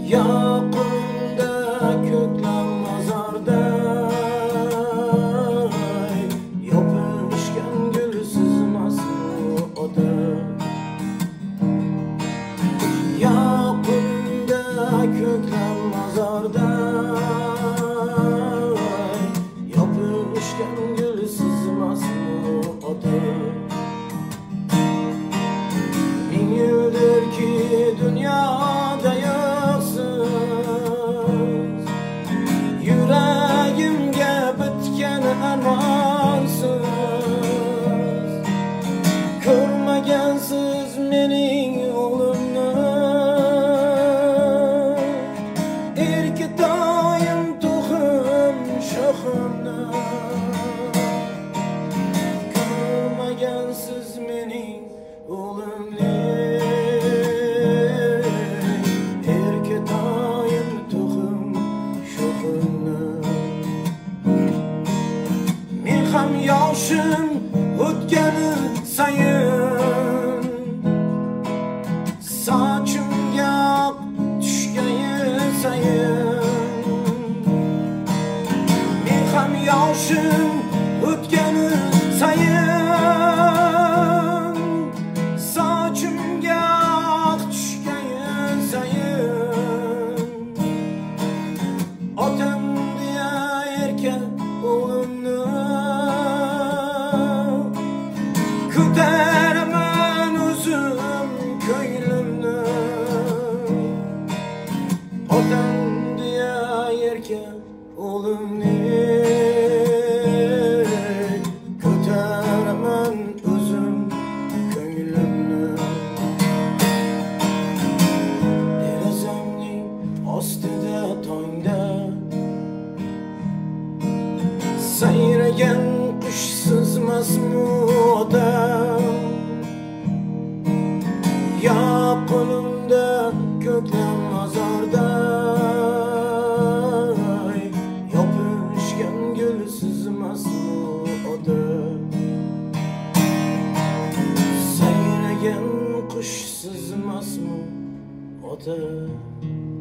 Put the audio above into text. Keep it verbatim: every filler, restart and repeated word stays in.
Yaqinda ko'klam mozorda yopishgan gul sizmasmi ota. Yaqinda ko'klam mozorda yopishgan gul sizmasmi ota. Ming yildirki dunyoda yo'qsiz, yuragimga bitgan armonsiz. Ko'rmagansiz mening o'limni, erkatoyim to'xim sho'ximni. Ko'rmagansiz mening o'limni, erkatoyim to'xim sho'ximni. Men ham yoshim o'tgani sayin, sochimga oq tushgani sayin. Men ham yoshim o'tgani sayin, sochimga oq tushgani sayin. Otam deya erka o'g'limni ko'taraman o'zim ko'nglimni. Otam deya erka o'g'limni ko'taraman o'zim ko'nglimni. Derazamning ostida tongda sayragan qush sizmasmi ota. Yaqinimda ko'klam mozorda yopishgan gul sizmasmi ota. Sayragan qush sizmasmi ota.